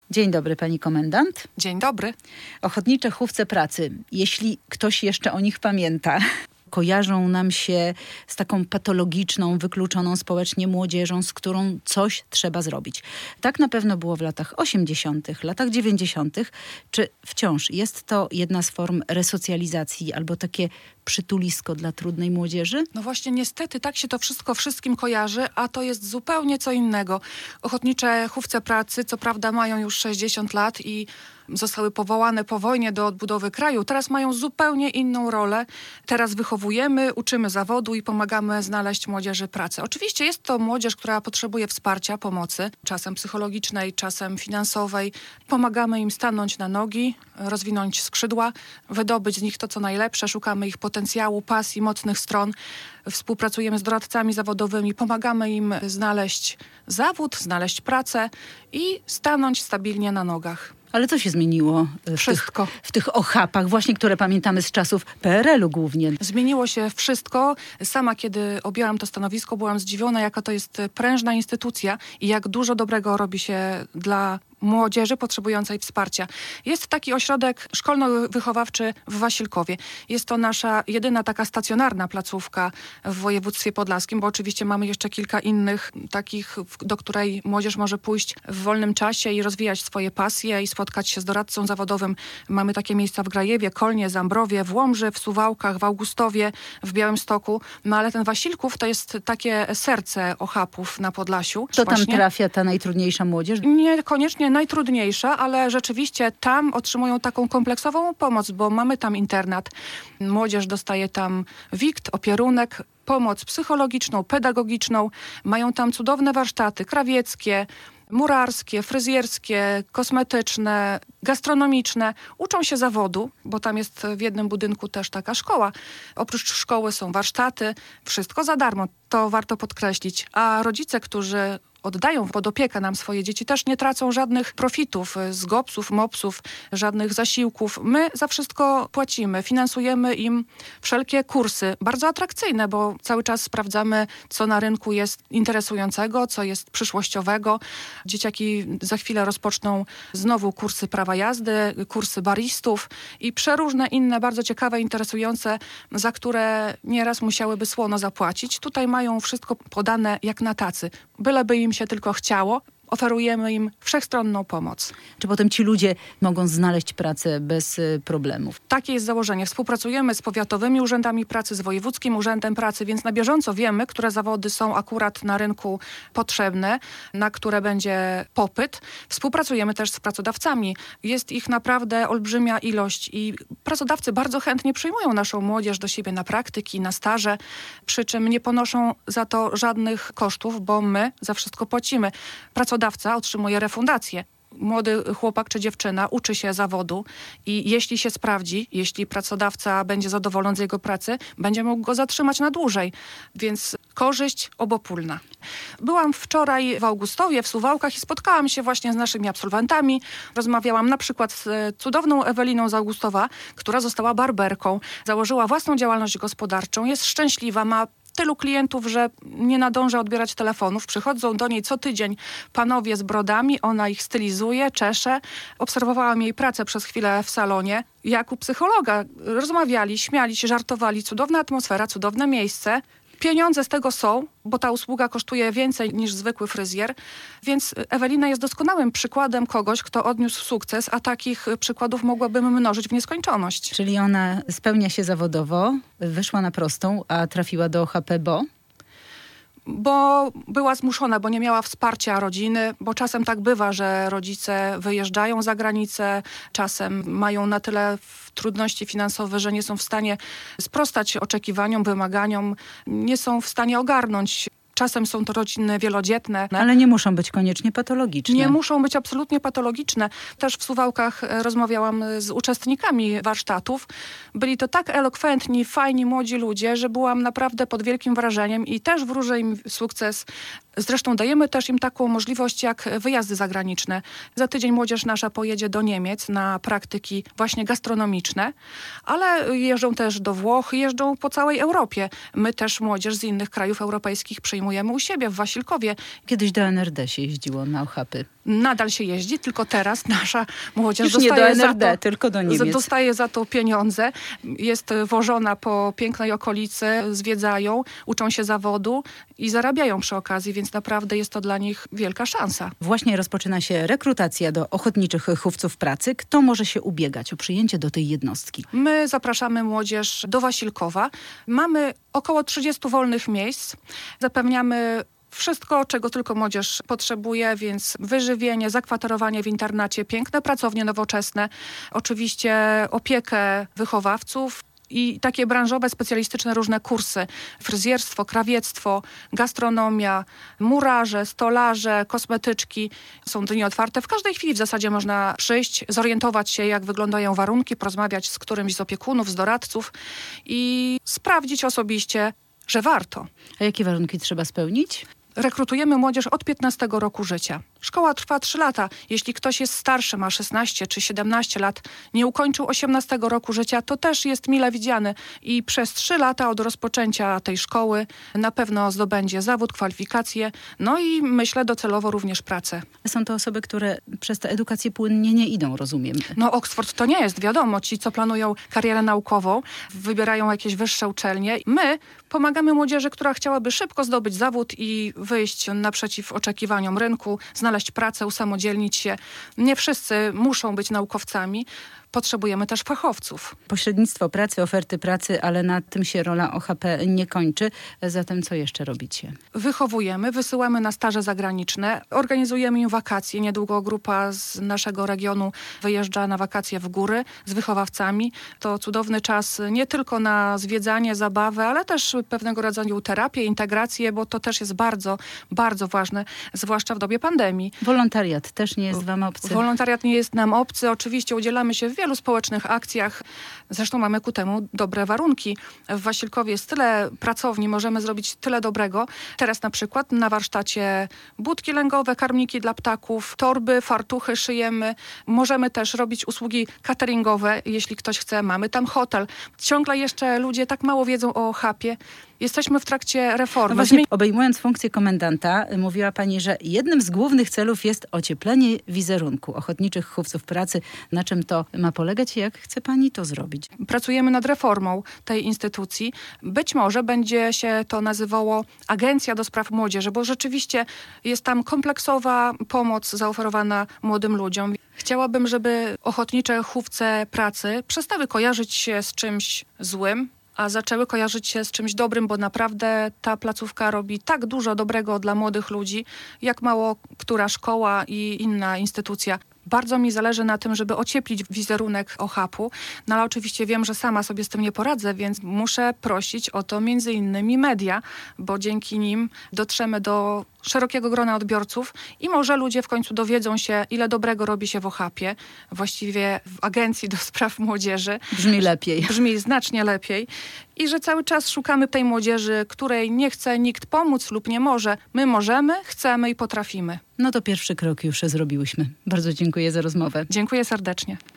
Dzień dobry, pani komendant. Dzień dobry. Ochotnicze Hufce Pracy. Jeśli ktoś jeszcze o nich pamięta, kojarzą nam się z taką patologiczną, wykluczoną społecznie młodzieżą, z którą coś trzeba zrobić. Tak na pewno było w latach 80., latach 90. Czy wciąż jest to jedna z form resocjalizacji albo takie przytulisko dla trudnej młodzieży? No właśnie niestety tak się to wszystko wszystkim kojarzy, a to jest zupełnie co innego. Ochotnicze Hufce Pracy co prawda mają już 60 lat i zostały powołane po wojnie do odbudowy kraju. Teraz mają zupełnie inną rolę. Teraz wychowujemy, uczymy zawodu i pomagamy znaleźć młodzieży pracę. Oczywiście jest to młodzież, która potrzebuje wsparcia, pomocy, czasem psychologicznej, czasem finansowej. Pomagamy im stanąć na nogi, rozwinąć skrzydła, wydobyć z nich to, co najlepsze. Szukamy ich potencjału, pasji, mocnych stron. Współpracujemy z doradcami zawodowymi, pomagamy im znaleźć zawód, znaleźć pracę i stanąć stabilnie na nogach. Ale co się zmieniło w tych ochapach, właśnie które pamiętamy z czasów PRL-u głównie? Zmieniło się wszystko. Sama, kiedy objęłam to stanowisko, byłam zdziwiona, jaka to jest prężna instytucja i jak dużo dobrego robi się dla młodzieży potrzebującej wsparcia. Jest taki ośrodek szkolno-wychowawczy w Wasilkowie. Jest to nasza jedyna taka stacjonarna placówka w województwie podlaskim, bo oczywiście mamy jeszcze kilka innych takich, do której młodzież może pójść w wolnym czasie i rozwijać swoje pasje i spotkać się z doradcą zawodowym. Mamy takie miejsca w Grajewie, Kolnie, Zambrowie, w Łomży, w Suwałkach, w Augustowie, w Białymstoku. No ale ten Wasilków to jest takie serce ochapów na Podlasiu. To tam trafia ta najtrudniejsza młodzież? Niekoniecznie najtrudniejsza, ale rzeczywiście tam otrzymują taką kompleksową pomoc, bo mamy tam internat. Młodzież dostaje tam wikt, opierunek, pomoc psychologiczną, pedagogiczną. Mają tam cudowne warsztaty krawieckie, murarskie, fryzjerskie, kosmetyczne, gastronomiczne. Uczą się zawodu, bo tam jest w jednym budynku też taka szkoła. Oprócz szkoły są warsztaty. Wszystko za darmo. To warto podkreślić. A rodzice, którzy oddają pod opiekę nam swoje dzieci, też nie tracą żadnych profitów z GOPS-ów, MOPS-ów, żadnych zasiłków. My za wszystko płacimy, finansujemy im wszelkie kursy, bardzo atrakcyjne, bo cały czas sprawdzamy, co na rynku jest interesującego, co jest przyszłościowego. Dzieciaki za chwilę rozpoczną znowu kursy prawa jazdy, kursy baristów i przeróżne inne, bardzo ciekawe, interesujące, za które nieraz musiałyby słono zapłacić. Tutaj mają wszystko podane jak na tacy. Byleby im się tylko chciało, oferujemy im wszechstronną pomoc. Czy potem ci ludzie mogą znaleźć pracę bez problemów? Takie jest założenie. Współpracujemy z powiatowymi urzędami pracy, z wojewódzkim urzędem pracy, więc na bieżąco wiemy, które zawody są akurat na rynku potrzebne, na które będzie popyt. Współpracujemy też z pracodawcami. Jest ich naprawdę olbrzymia ilość i pracodawcy bardzo chętnie przyjmują naszą młodzież do siebie na praktyki, na staże, przy czym nie ponoszą za to żadnych kosztów, bo my za wszystko płacimy. Pracodawca otrzymuje refundację. Młody chłopak czy dziewczyna uczy się zawodu i jeśli się sprawdzi, jeśli pracodawca będzie zadowolony z jego pracy, będzie mógł go zatrzymać na dłużej. Więc korzyść obopólna. Byłam wczoraj w Augustowie, w Suwałkach i spotkałam się właśnie z naszymi absolwentami. Rozmawiałam na przykład z cudowną Eweliną z Augustowa, która została barberką. Założyła własną działalność gospodarczą, jest szczęśliwa, ma tylu klientów, że nie nadąża odbierać telefonów. Przychodzą do niej co tydzień panowie z brodami, ona ich stylizuje, czesze. Obserwowałam jej pracę przez chwilę w salonie. Jak u psychologa. Rozmawiali, śmiali się, żartowali. Cudowna atmosfera, cudowne miejsce. Pieniądze z tego są, bo ta usługa kosztuje więcej niż zwykły fryzjer, więc Ewelina jest doskonałym przykładem kogoś, kto odniósł sukces, a takich przykładów mogłabym mnożyć w nieskończoność. Czyli ona spełnia się zawodowo, wyszła na prostą, a trafiła do OHP, bo była zmuszona, bo nie miała wsparcia rodziny, bo czasem tak bywa, że rodzice wyjeżdżają za granicę, czasem mają na tyle trudności finansowe, że nie są w stanie sprostać oczekiwaniom, wymaganiom, nie są w stanie ogarnąć. Czasem są to rodziny wielodzietne. Ale nie muszą być koniecznie patologiczne. Nie muszą być absolutnie patologiczne. Też w Suwałkach rozmawiałam z uczestnikami warsztatów. Byli to tak elokwentni, fajni, młodzi ludzie, że byłam naprawdę pod wielkim wrażeniem i też wróżę im sukces Zresztą dajemy też im taką możliwość jak wyjazdy zagraniczne. Za tydzień młodzież nasza pojedzie do Niemiec na praktyki właśnie gastronomiczne, ale jeżdżą też do Włoch, jeżdżą po całej Europie. My też młodzież z innych krajów europejskich przyjmujemy u siebie w Wasilkowie. Kiedyś do NRD się jeździło na ochapy. Nadal się jeździ, tylko teraz nasza młodzież Już nie do NRD, tylko do Niemiec. Dostaje za to pieniądze. Jest wożona po pięknej okolicy, zwiedzają, uczą się zawodu i zarabiają przy okazji, więc naprawdę jest to dla nich wielka szansa. Właśnie rozpoczyna się rekrutacja do ochotniczych chówców pracy. Kto może się ubiegać o przyjęcie do tej jednostki? My zapraszamy młodzież do Wasilkowa. Mamy około 30 wolnych miejsc. Zapewniamy wszystko, czego tylko młodzież potrzebuje, więc wyżywienie, zakwaterowanie w internacie, piękne pracownie nowoczesne, oczywiście opiekę wychowawców i takie branżowe, specjalistyczne różne kursy. Fryzjerstwo, krawiectwo, gastronomia, murarze, stolarze, kosmetyczki. Są dni otwarte. W każdej chwili w zasadzie można przyjść, zorientować się, jak wyglądają warunki, porozmawiać z którymś z opiekunów, z doradców i sprawdzić osobiście, że warto. A jakie warunki trzeba spełnić? Rekrutujemy młodzież od 15 roku życia. Szkoła trwa 3 lata. Jeśli ktoś jest starszy, ma 16 czy 17 lat, nie ukończył 18 roku życia, to też jest mile widziany. I przez 3 lata od rozpoczęcia tej szkoły na pewno zdobędzie zawód, kwalifikacje, no i myślę docelowo również pracę. Są to osoby, które przez tę edukację płynnie nie idą, rozumiem. No Oxford to nie jest, wiadomo. Ci, co planują karierę naukową, wybierają jakieś wyższe uczelnie. My pomagamy młodzieży, która chciałaby szybko zdobyć zawód i wyjść naprzeciw oczekiwaniom rynku, znaleźć pracę, usamodzielnić się. Nie wszyscy muszą być naukowcami. Potrzebujemy też fachowców. Pośrednictwo pracy, oferty pracy, ale na tym się rola OHP nie kończy. Zatem co jeszcze robicie? Wychowujemy, wysyłamy na staże zagraniczne, organizujemy im wakacje. Niedługo grupa z naszego regionu wyjeżdża na wakacje w góry z wychowawcami. To cudowny czas nie tylko na zwiedzanie, zabawę, ale też pewnego rodzaju terapię, integrację, bo to też jest bardzo, bardzo ważne, zwłaszcza w dobie pandemii. Wolontariat też nie jest wam obcy? Wolontariat nie jest nam obcy. Oczywiście udzielamy się w wielu społecznych akcjach. Zresztą mamy ku temu dobre warunki. W Wasilkowie jest tyle pracowni, możemy zrobić tyle dobrego. Teraz na przykład na warsztacie budki lęgowe, karmniki dla ptaków, torby, fartuchy szyjemy. Możemy też robić usługi cateringowe, jeśli ktoś chce. Mamy tam hotel. Ciągle jeszcze ludzie tak mało wiedzą o OHP-ie. Jesteśmy w trakcie reformy. No właśnie, obejmując funkcję komendanta, mówiła pani, że jednym z głównych celów jest ocieplenie wizerunku ochotniczych chówców pracy. Na czym to ma polegać i jak chce pani to zrobić? Pracujemy nad reformą tej instytucji. Być może będzie się to nazywało Agencja do Spraw Młodzieży, bo rzeczywiście jest tam kompleksowa pomoc zaoferowana młodym ludziom. Chciałabym, żeby ochotnicze chówce pracy przestały kojarzyć się z czymś złym, a zaczęły kojarzyć się z czymś dobrym, bo naprawdę ta placówka robi tak dużo dobrego dla młodych ludzi, jak mało która szkoła i inna instytucja. Bardzo mi zależy na tym, żeby ocieplić wizerunek OHP-u, no ale oczywiście wiem, że sama sobie z tym nie poradzę, więc muszę prosić o to między innymi media, bo dzięki nim dotrzemy do szerokiego grona odbiorców i może ludzie w końcu dowiedzą się, ile dobrego robi się w OHP-ie, właściwie w Agencji do Spraw Młodzieży. Brzmi lepiej. Brzmi znacznie lepiej. I że cały czas szukamy tej młodzieży, której nie chce nikt pomóc lub nie może. My możemy, chcemy i potrafimy. No to pierwszy krok już zrobiłyśmy. Bardzo dziękuję za rozmowę. Dziękuję serdecznie.